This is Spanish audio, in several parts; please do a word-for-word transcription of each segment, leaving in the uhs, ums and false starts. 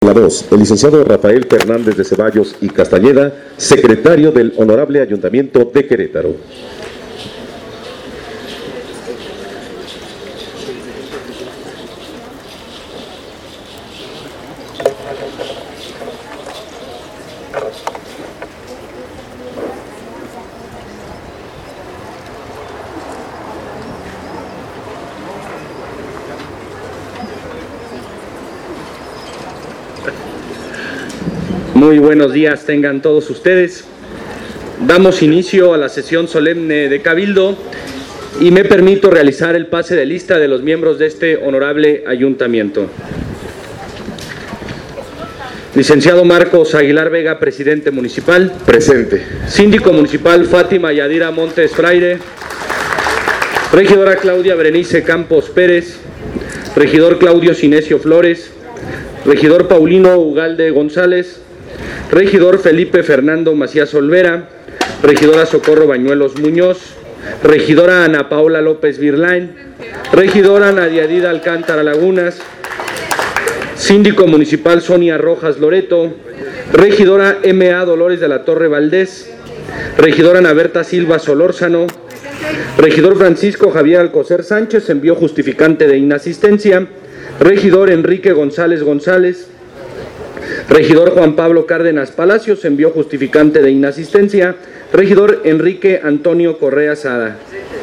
La voz, el licenciado Rafael Fernández de Ceballos y Castañeda, secretario del Honorable Ayuntamiento de Querétaro. Muy buenos días tengan todos ustedes. Damos inicio a la sesión solemne de Cabildo y me permito realizar el pase de lista de los miembros de este honorable ayuntamiento. Licenciado Marcos Aguilar Vega, presidente municipal. Presente. Síndico municipal Fátima Yadira Montes Fraire. Regidora Claudia Berenice Campos Pérez. Regidor Claudio Cinesio Flores. Regidor Paulino Ugalde González. Regidor Felipe Fernando Macías Olvera, regidora Socorro Bañuelos Muñoz, regidora Ana Paola López Virlain, regidora Nadia Dida Alcántara Lagunas, síndico municipal Sonia Rojas Loreto, regidora M A Dolores de la Torre Valdés, regidora Ana Berta Silva Solórzano, regidor Francisco Javier Alcocer Sánchez, envió justificante de inasistencia, regidor Enrique González González, regidor Juan Pablo Cárdenas Palacios, envió justificante de inasistencia. Regidor Enrique Antonio Correa Sada.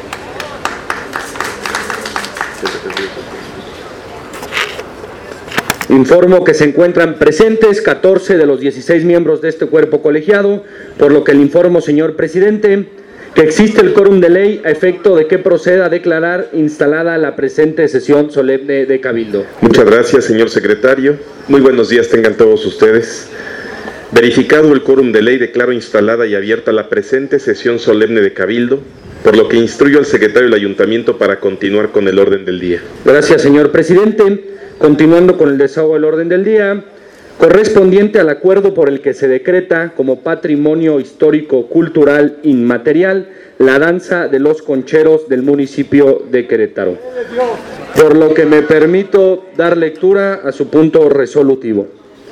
Informo que se encuentran presentes catorce de los dieciséis miembros de este cuerpo colegiado, por lo que le informo, señor presidente, que existe el quórum de ley a efecto de que proceda a declarar instalada la presente sesión solemne de Cabildo. Muchas gracias, señor secretario. Muy buenos días tengan todos ustedes. Verificado el quórum de ley, declaro instalada y abierta la presente sesión solemne de Cabildo, por lo que instruyo al secretario del Ayuntamiento para continuar con el orden del día. Gracias, señor presidente. Continuando con el desahogo del orden del día, correspondiente al acuerdo por el que se decreta como patrimonio histórico cultural inmaterial la danza de los concheros del municipio de Querétaro, por lo que me permito dar lectura a su punto resolutivo.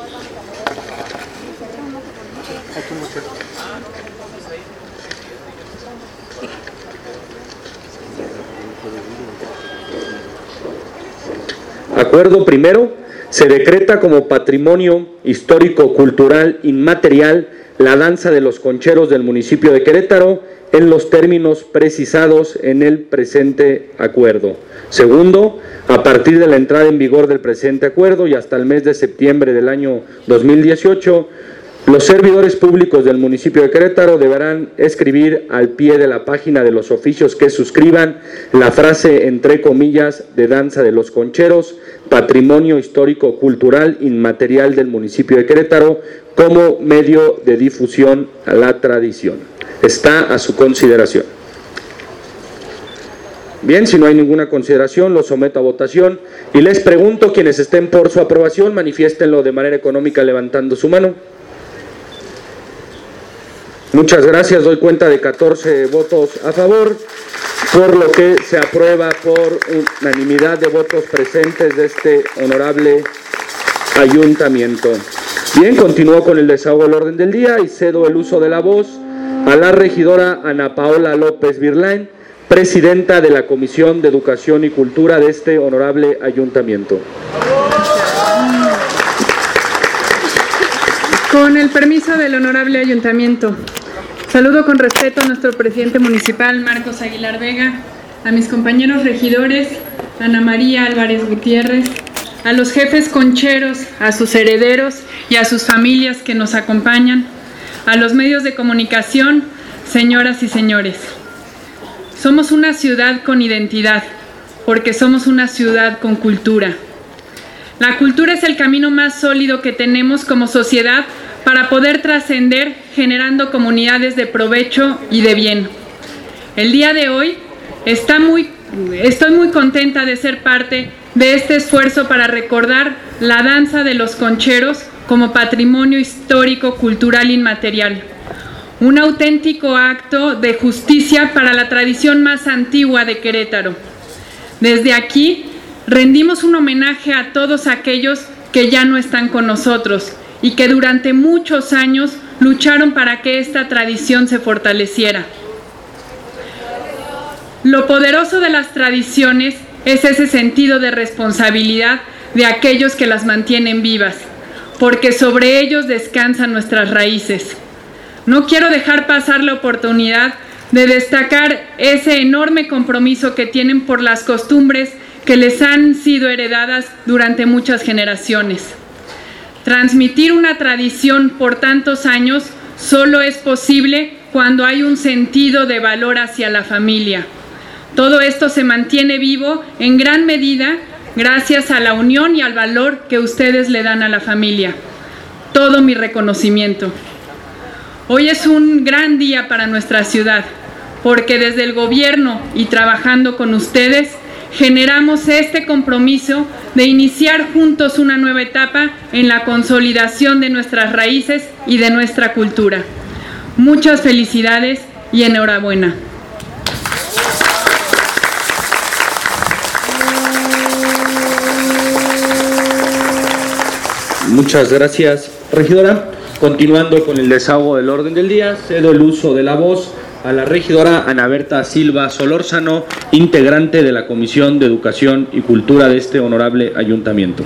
Acuerdo primero. Se decreta como patrimonio histórico-cultural inmaterial la danza de los concheros del municipio de Querétaro en los términos precisados en el presente acuerdo. Segundo, a partir de la entrada en vigor del presente acuerdo y hasta el mes de septiembre del año dos mil dieciocho, los servidores públicos del municipio de Querétaro deberán escribir al pie de la página de los oficios que suscriban la frase entre comillas de danza de los concheros, patrimonio histórico cultural inmaterial del municipio de Querétaro, como medio de difusión a la tradición. Está a su consideración. Bien, si no hay ninguna consideración, lo someto a votación y les pregunto, quienes estén por su aprobación, manifiéstenlo de manera económica levantando su mano. Muchas gracias, doy cuenta de catorce votos a favor, por lo que se aprueba por unanimidad de votos presentes de este honorable ayuntamiento. Bien, continúo con el desahogo del orden del día y cedo el uso de la voz a la regidora Ana Paola López Virlain, presidenta de la Comisión de Educación y Cultura de este honorable ayuntamiento. Con el permiso del honorable ayuntamiento, saludo con respeto a nuestro presidente municipal, Marcos Aguilar Vega, a mis compañeros regidores, Ana María Álvarez Gutiérrez, a los jefes concheros, a sus herederos y a sus familias que nos acompañan, a los medios de comunicación, señoras y señores. Somos una ciudad con identidad, porque somos una ciudad con cultura. La cultura es el camino más sólido que tenemos como sociedad para poder trascender generando comunidades de provecho y de bien. El día de hoy está muy, estoy muy contenta de ser parte de este esfuerzo para recordar la danza de los concheros como patrimonio histórico cultural inmaterial. Un auténtico acto de justicia para la tradición más antigua de Querétaro. Desde aquí rendimos un homenaje a todos aquellos que que ya no están con nosotros y que durante muchos años lucharon para que esta tradición se fortaleciera. Lo poderoso de las tradiciones es ese sentido de responsabilidad de aquellos que las mantienen vivas, porque sobre ellos descansan nuestras raíces. No quiero dejar pasar la oportunidad de destacar ese enorme compromiso que tienen por las costumbres que les han sido heredadas durante muchas generaciones. Transmitir una tradición por tantos años solo es posible cuando hay un sentido de valor hacia la familia. Todo esto se mantiene vivo en gran medida gracias a la unión y al valor que ustedes le dan a la familia. Todo mi reconocimiento. Hoy es un gran día para nuestra ciudad, porque desde el gobierno y trabajando con ustedes, generamos este compromiso de iniciar juntos una nueva etapa en la consolidación de nuestras raíces y de nuestra cultura. Muchas felicidades y enhorabuena. Muchas gracias, regidora. Continuando con el desahogo del orden del día, cedo el uso de la voz a la regidora Ana Berta Silva Solórzano, integrante de la Comisión de Educación y Cultura de este honorable ayuntamiento.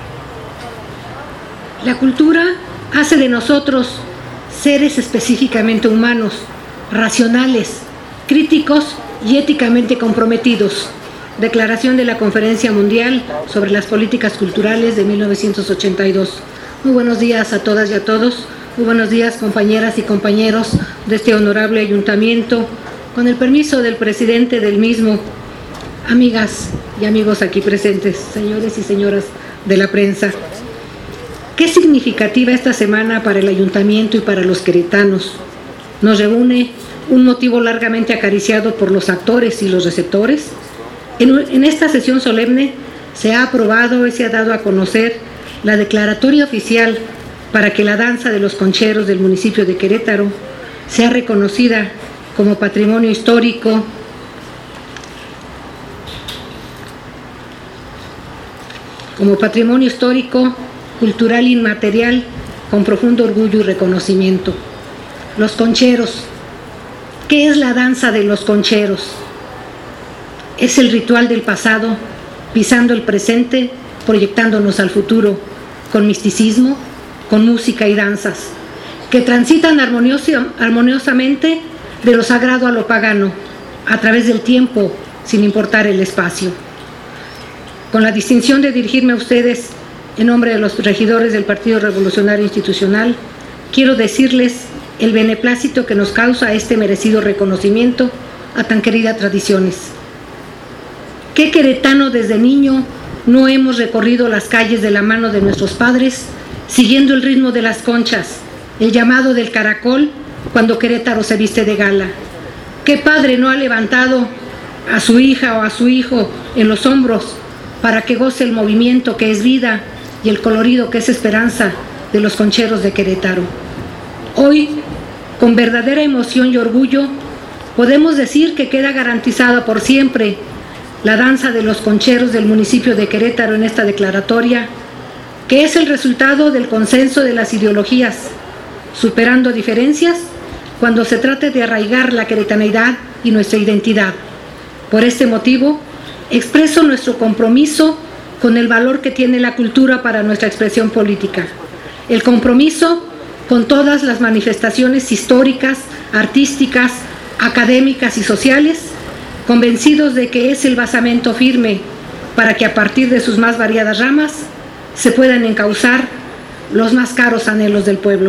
La cultura hace de nosotros seres específicamente humanos, racionales, críticos y éticamente comprometidos. Declaración de la Conferencia Mundial sobre las Políticas Culturales de mil novecientos ochenta y dos. Muy buenos días a todas y a todos. Muy buenos días, compañeras y compañeros de este honorable ayuntamiento. Con el permiso del presidente del mismo, amigas y amigos aquí presentes, señores y señoras de la prensa. Qué significativa esta semana para el ayuntamiento y para los queretanos. Nos reúne un motivo largamente acariciado por los actores y los receptores. En, en esta sesión solemne se ha aprobado y se ha dado a conocer la declaratoria oficial para que la danza de los concheros del municipio de Querétaro sea reconocida como patrimonio histórico, como patrimonio histórico, cultural inmaterial, con profundo orgullo y reconocimiento. Los concheros. ¿Qué es la danza de los concheros? Es el ritual del pasado, pisando el presente, proyectándonos al futuro, con misticismo, con música y danzas, que transitan armoniosa, armoniosamente de lo sagrado a lo pagano, a través del tiempo, sin importar el espacio. Con la distinción de dirigirme a ustedes en nombre de los regidores del Partido Revolucionario Institucional, quiero decirles el beneplácito que nos causa este merecido reconocimiento a tan queridas tradiciones. ¿Qué queretano desde niño no hemos recorrido las calles de la mano de nuestros padres, siguiendo el ritmo de las conchas, el llamado del caracol, cuando Querétaro se viste de gala? ¿Qué padre no ha levantado a su hija o a su hijo en los hombros para que goce el movimiento que es vida y el colorido que es esperanza de los concheros de Querétaro? Hoy, con verdadera emoción y orgullo, podemos decir que queda garantizada por siempre la danza de los concheros del municipio de Querétaro en esta declaratoria, que es el resultado del consenso de las ideologías, superando diferencias cuando se trate de arraigar la queretaneidad y nuestra identidad. Por este motivo, expreso nuestro compromiso con el valor que tiene la cultura para nuestra expresión política, el compromiso con todas las manifestaciones históricas, artísticas, académicas y sociales, convencidos de que es el basamento firme para que a partir de sus más variadas ramas se puedan encauzar los más caros anhelos del pueblo.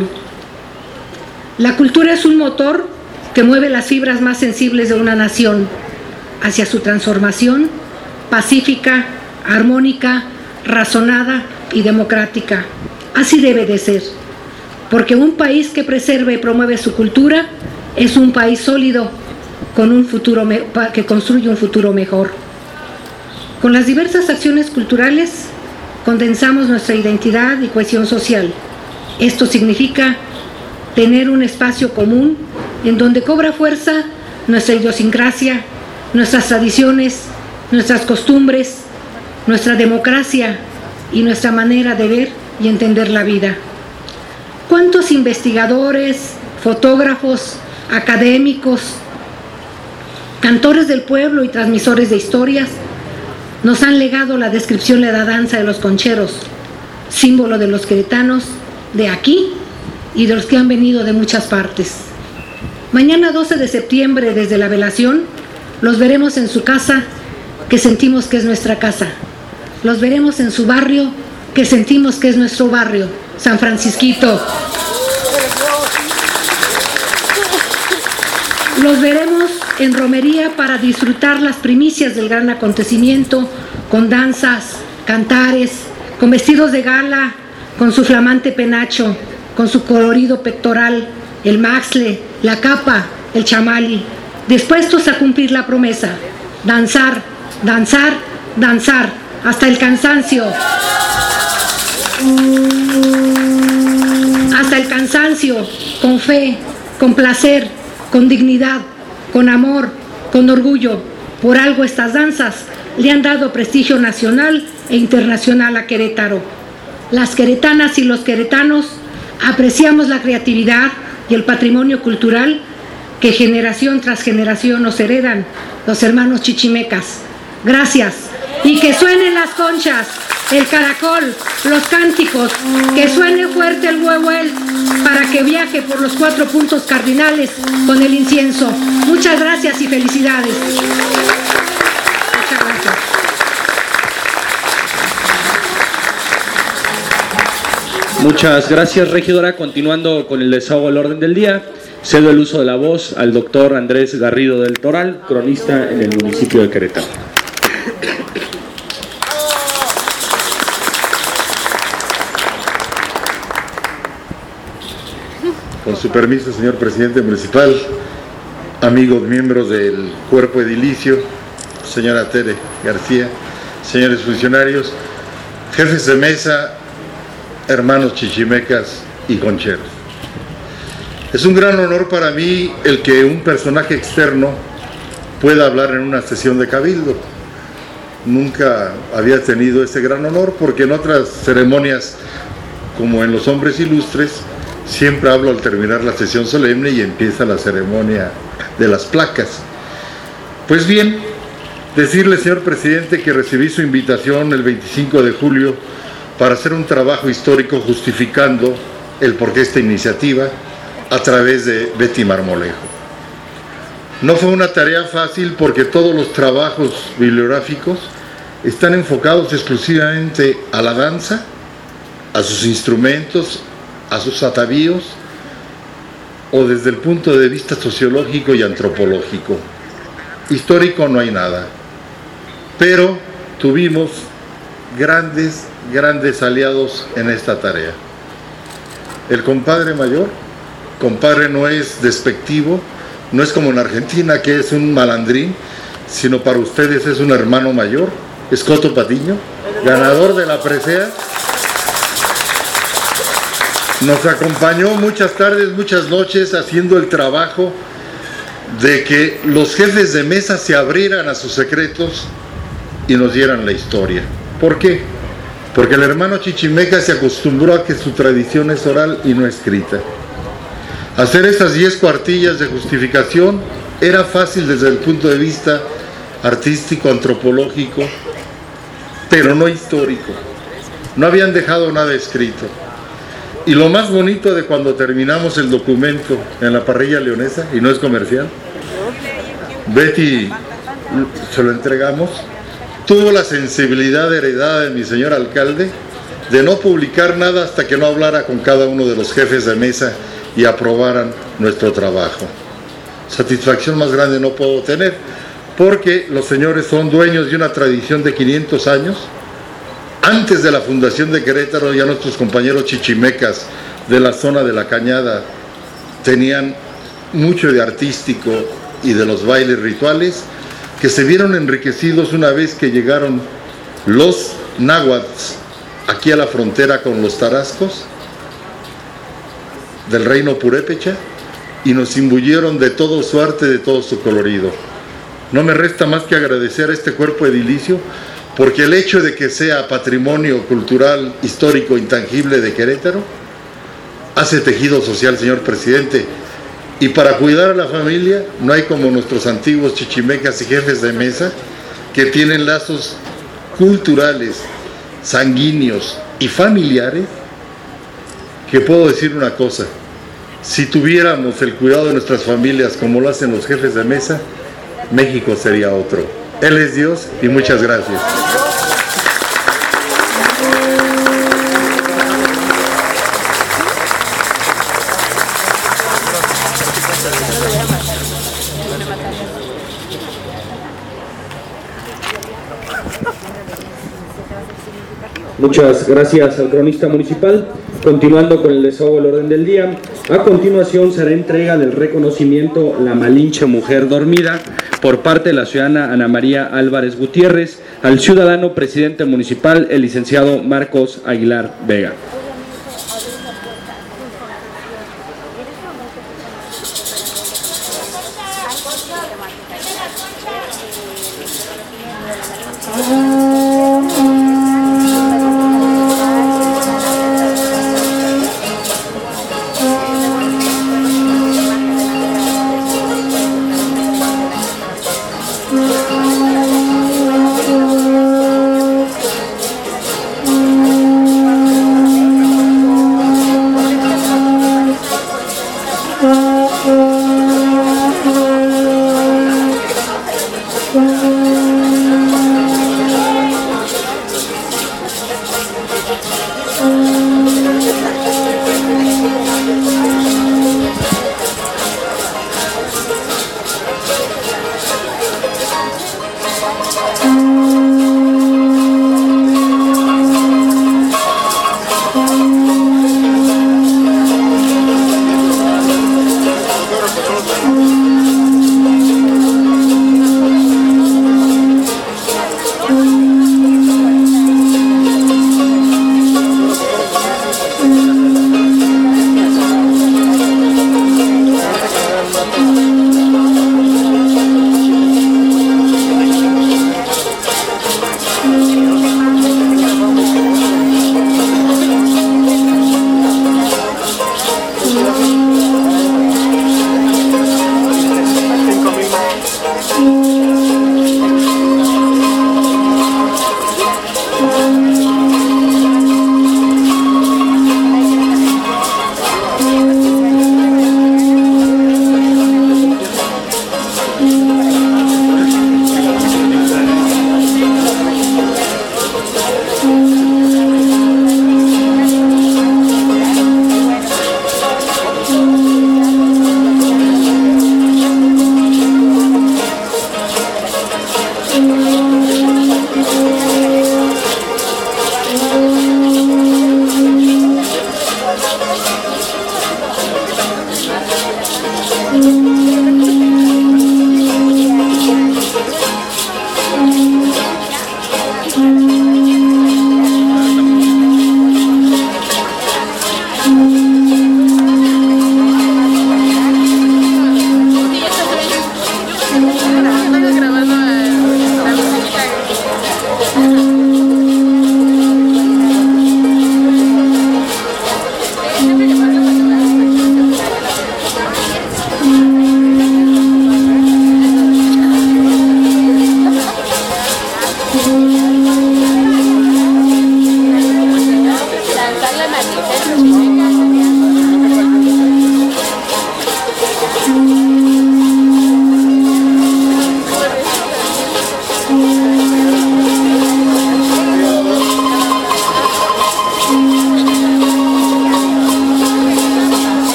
La cultura es un motor que mueve las fibras más sensibles de una nación hacia su transformación pacífica, armónica, razonada y democrática. Así debe de ser, porque un país que preserve y promueve su cultura es un país sólido, con un futuro que construye un futuro mejor. Con las diversas acciones culturales condensamos nuestra identidad y cohesión social. Esto significa tener un espacio común en donde cobra fuerza nuestra idiosincrasia, nuestras tradiciones, nuestras costumbres, nuestra democracia, y nuestra manera de ver y entender la vida. ¿Cuántos investigadores, fotógrafos, académicos, cantores del pueblo y transmisores de historias nos han legado la descripción de la danza de los concheros, símbolo de los queretanos de aquí y de los que han venido de muchas partes? Mañana doce de septiembre, desde la velación, los veremos en su casa, que sentimos que es nuestra casa. Los veremos en su barrio, que sentimos que es nuestro barrio, San Francisquito. Los veremos en romería para disfrutar las primicias del gran acontecimiento, con danzas, cantares, con vestidos de gala, con su flamante penacho, con su colorido pectoral, el maxle, la capa, el chamali, dispuestos a cumplir la promesa, danzar, danzar, danzar, hasta el cansancio. Hasta el cansancio, con fe, con placer, con dignidad, con amor, con orgullo. Por algo estas danzas le han dado prestigio nacional e internacional a Querétaro. Las queretanas y los queretanos apreciamos la creatividad y el patrimonio cultural que generación tras generación nos heredan los hermanos chichimecas. Gracias. Y que suenen las conchas, el caracol, los cánticos, que suene fuerte el huehuel para que viaje por los cuatro puntos cardinales con el incienso. Muchas gracias y felicidades. Muchas gracias. Muchas gracias, regidora. Continuando con el desahogo del orden del día, cedo el uso de la voz al doctor Andrés Garrido del Toral, cronista en el municipio de Querétaro. Con su permiso, señor presidente municipal, amigos miembros del cuerpo edilicio, señora Tere García, señores funcionarios, jefes de mesa, hermanos chichimecas y concheros. Es un gran honor para mí el que un personaje externo pueda hablar en una sesión de cabildo. Nunca había tenido ese gran honor porque en otras ceremonias, como en los hombres ilustres, siempre hablo al terminar la sesión solemne y empieza la ceremonia de las placas. Pues bien, decirle, señor presidente, que recibí su invitación el veinticinco de julio para hacer un trabajo histórico justificando el porqué esta iniciativa a través de Betty Marmolejo. No fue una tarea fácil porque todos los trabajos bibliográficos están enfocados exclusivamente a la danza, a sus instrumentos, a sus atavíos, o desde el punto de vista sociológico y antropológico. Histórico no hay nada, pero tuvimos grandes, grandes aliados en esta tarea. El compadre mayor, compadre no es despectivo, no es como en Argentina que es un malandrín, sino para ustedes es un hermano mayor, Escoto Patiño, ganador de la presea. Nos acompañó muchas tardes, muchas noches haciendo el trabajo de que los jefes de mesa se abrieran a sus secretos y nos dieran la historia. ¿Por qué? Porque el hermano chichimeca se acostumbró a que su tradición es oral y no escrita. Hacer estas diez cuartillas de justificación era fácil desde el punto de vista artístico, antropológico, pero no histórico. No habían dejado nada escrito. Y lo más bonito de cuando terminamos el documento en la parrilla leonesa, y no es comercial, Betty se lo entregamos, tuvo la sensibilidad heredada de mi señor alcalde de no publicar nada hasta que no hablara con cada uno de los jefes de mesa y aprobaran nuestro trabajo. Satisfacción más grande no puedo tener, porque los señores son dueños de una tradición de quinientos años. Antes de la fundación de Querétaro, ya nuestros compañeros chichimecas de la zona de la Cañada tenían mucho de artístico y de los bailes rituales que se vieron enriquecidos una vez que llegaron los náhuatls aquí a la frontera con los tarascos del reino purépecha y nos imbuyeron de todo su arte, de todo su colorido. No me resta más que agradecer a este cuerpo edilicio porque el hecho de que sea patrimonio cultural, histórico, intangible de Querétaro, hace tejido social, señor presidente. Y para cuidar a la familia, no hay como nuestros antiguos chichimecas y jefes de mesa, que tienen lazos culturales, sanguíneos y familiares, que puedo decir una cosa: si tuviéramos el cuidado de nuestras familias como lo hacen los jefes de mesa, México sería otro. Él es Dios y muchas gracias. Muchas gracias al cronista municipal. Continuando con el desahogo del orden del día, a continuación será entrega del reconocimiento La Malinche Mujer Dormida por parte de la ciudadana Ana María Álvarez Gutiérrez al ciudadano presidente municipal, el licenciado Marcos Aguilar Vega.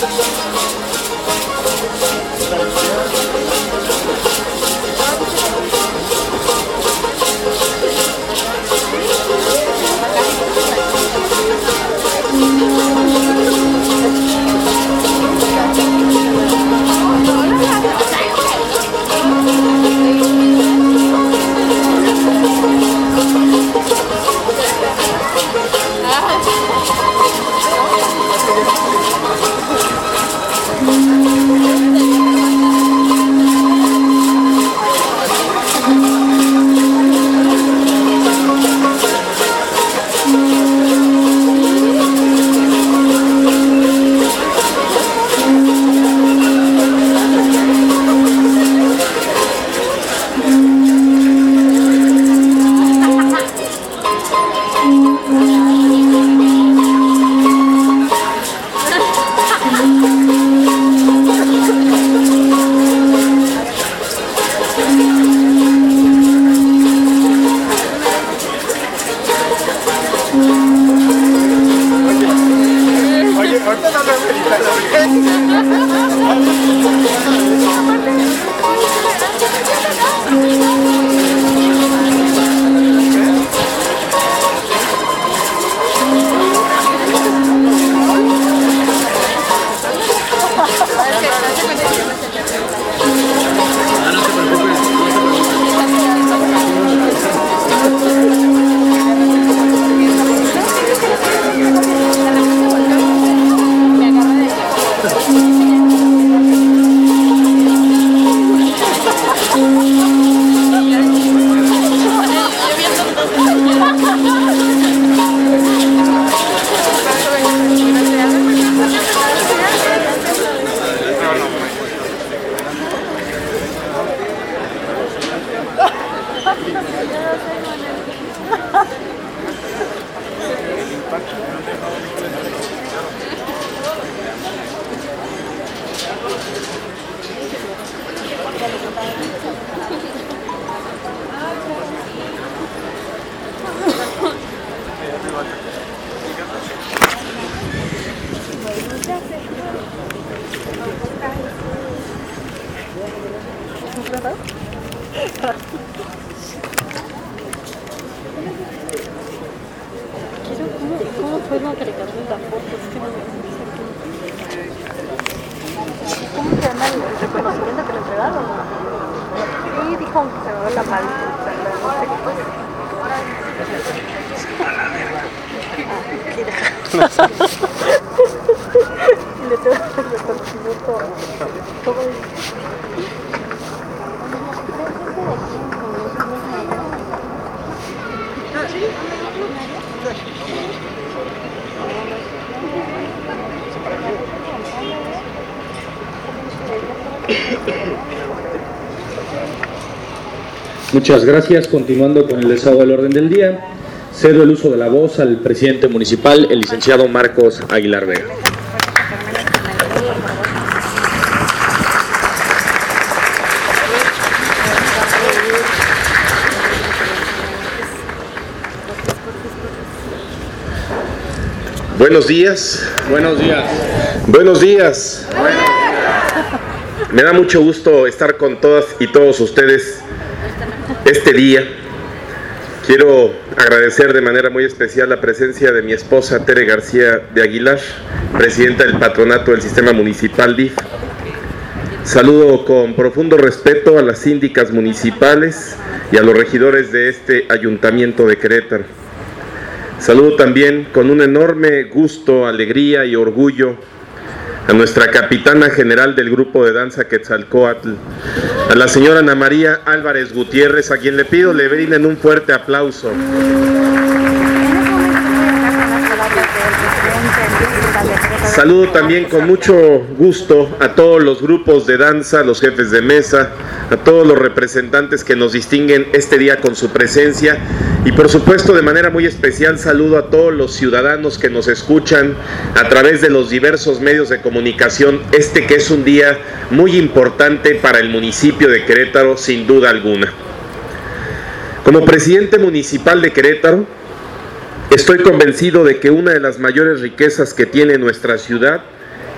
¿Cómo fue la caricatura? ¿Cómo se llama el reconocimiento que le entregaron? Sí, dijo que se me ve la maldita. Le tengo el reconocimiento. ¿Cómo es? Muchas gracias. Continuando con el desahogo del orden del día, cedo el uso de la voz al presidente municipal, el licenciado Marcos Aguilar Vega. Buenos días. Buenos días. Buenos días. Me da mucho gusto estar con todas y todos ustedes este día. Quiero agradecer de manera muy especial la presencia de mi esposa Tere García de Aguilar, presidenta del patronato del sistema municipal D I F. Saludo con profundo respeto a las síndicas municipales y a los regidores de este ayuntamiento de Querétaro. Saludo también con un enorme gusto, alegría y orgullo a nuestra capitana general del grupo de danza Quetzalcóatl, a la señora Ana María Álvarez Gutiérrez, a quien le pido le brinden un fuerte aplauso. Saludo también con mucho gusto a todos los grupos de danza, los jefes de mesa, a todos los representantes que nos distinguen este día con su presencia y por supuesto de manera muy especial saludo a todos los ciudadanos que nos escuchan a través de los diversos medios de comunicación, este que es un día muy importante para el municipio de Querétaro sin duda alguna. Como presidente municipal de Querétaro, estoy convencido de que una de las mayores riquezas que tiene nuestra ciudad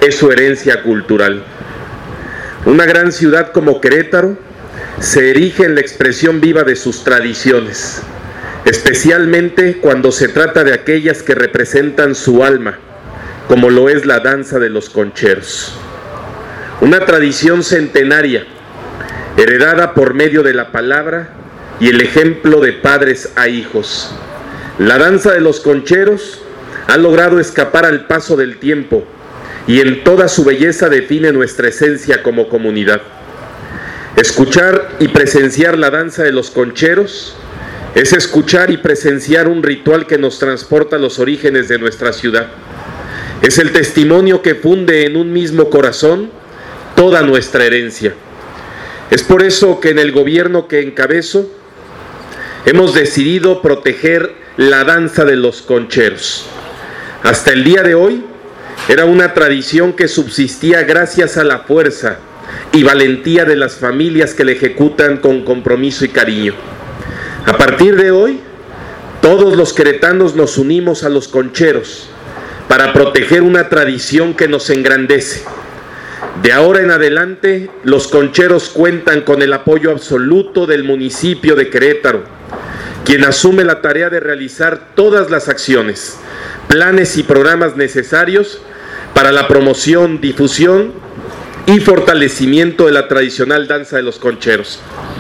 es su herencia cultural. Una gran ciudad como Querétaro se erige en la expresión viva de sus tradiciones, especialmente cuando se trata de aquellas que representan su alma, como lo es la danza de los concheros. Una tradición centenaria, heredada por medio de la palabra y el ejemplo de padres a hijos. La danza de los concheros ha logrado escapar al paso del tiempo y en toda su belleza define nuestra esencia como comunidad. Escuchar y presenciar la danza de los concheros es escuchar y presenciar un ritual que nos transporta a los orígenes de nuestra ciudad. Es el testimonio que funde en un mismo corazón toda nuestra herencia. Es por eso que en el gobierno que encabezo hemos decidido proteger la danza de los concheros. Hasta el día de hoy era una tradición que subsistía gracias a la fuerza y valentía de las familias que la ejecutan con compromiso y cariño. A partir de hoy, todos los queretanos nos unimos a los concheros para proteger una tradición que nos engrandece. De ahora en adelante, los concheros cuentan con el apoyo absoluto del municipio de Querétaro, quien asume la tarea de realizar todas las acciones, planes y programas necesarios para la promoción, difusión y fortalecimiento de la tradicional danza de los concheros.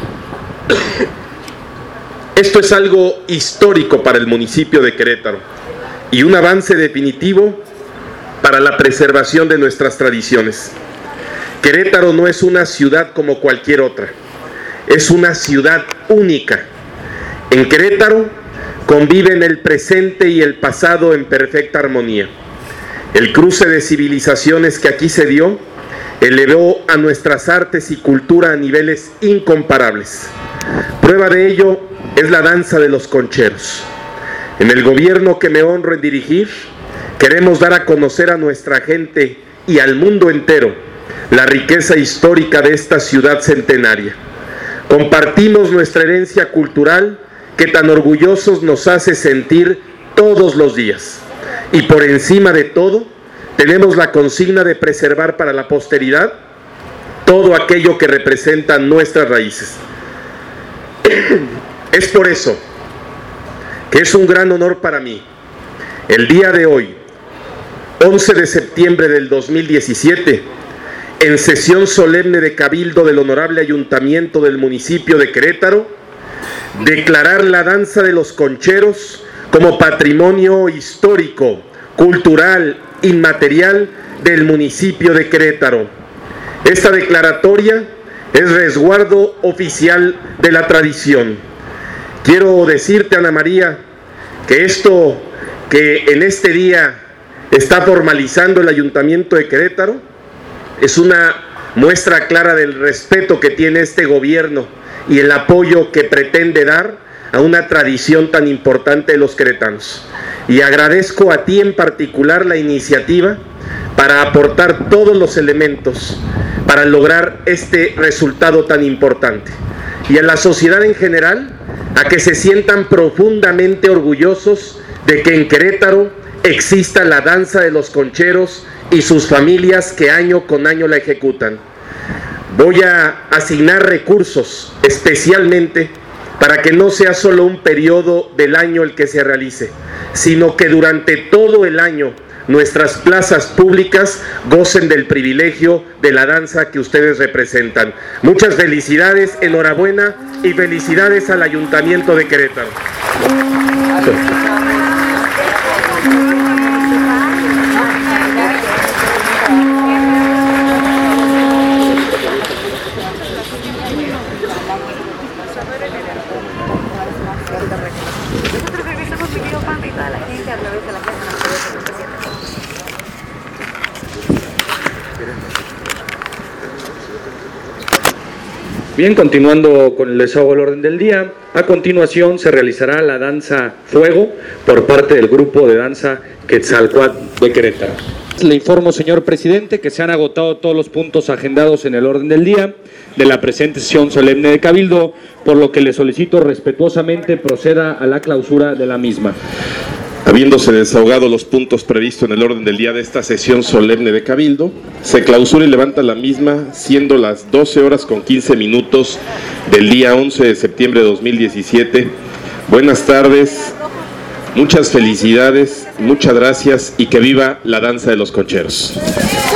Esto es algo histórico para el municipio de Querétaro y un avance definitivo para la preservación de nuestras tradiciones. Querétaro no es una ciudad como cualquier otra, es una ciudad única. En Querétaro conviven el presente y el pasado en perfecta armonía. El cruce de civilizaciones que aquí se dio elevó a nuestras artes y cultura a niveles incomparables. Prueba de ello es la danza de los concheros. En el gobierno que me honro en dirigir, queremos dar a conocer a nuestra gente y al mundo entero la riqueza histórica de esta ciudad centenaria. Compartimos nuestra herencia cultural que tan orgullosos nos hace sentir todos los días. Y por encima de todo, tenemos la consigna de preservar para la posteridad todo aquello que representa nuestras raíces. Es por eso que es un gran honor para mí, el día de hoy, once de septiembre del dos mil diecisiete, en sesión solemne de Cabildo del Honorable Ayuntamiento del municipio de Querétaro, declarar la danza de los concheros como patrimonio histórico, cultural, inmaterial del municipio de Querétaro. Esta declaratoria es resguardo oficial de la tradición. Quiero decirte, Ana María, que esto que en este día está formalizando el Ayuntamiento de Querétaro es una muestra clara del respeto que tiene este gobierno y el apoyo que pretende dar a una tradición tan importante de los queretanos. Y agradezco a ti en particular la iniciativa para aportar todos los elementos para lograr este resultado tan importante. Y a la sociedad en general, a que se sientan profundamente orgullosos de que en Querétaro exista la danza de los concheros y sus familias que año con año la ejecutan. Voy a asignar recursos especialmente para que no sea solo un periodo del año el que se realice, sino que durante todo el año nuestras plazas públicas gocen del privilegio de la danza que ustedes representan. Muchas felicidades, enhorabuena y felicidades al Ayuntamiento de Querétaro. Bien, continuando con el desahogo del orden del día, a continuación se realizará la danza Fuego por parte del grupo de danza Quetzalcóatl de Querétaro. Le informo, señor presidente, que se han agotado todos los puntos agendados en el orden del día de la presente sesión solemne de Cabildo, por lo que le solicito respetuosamente proceda a la clausura de la misma. Habiéndose desahogado los puntos previstos en el orden del día de esta sesión solemne de Cabildo, se clausura y levanta la misma, siendo las doce horas con quince minutos del día once de septiembre de dos mil diecisiete. Buenas tardes, muchas felicidades, muchas gracias y que viva la danza de los concheros.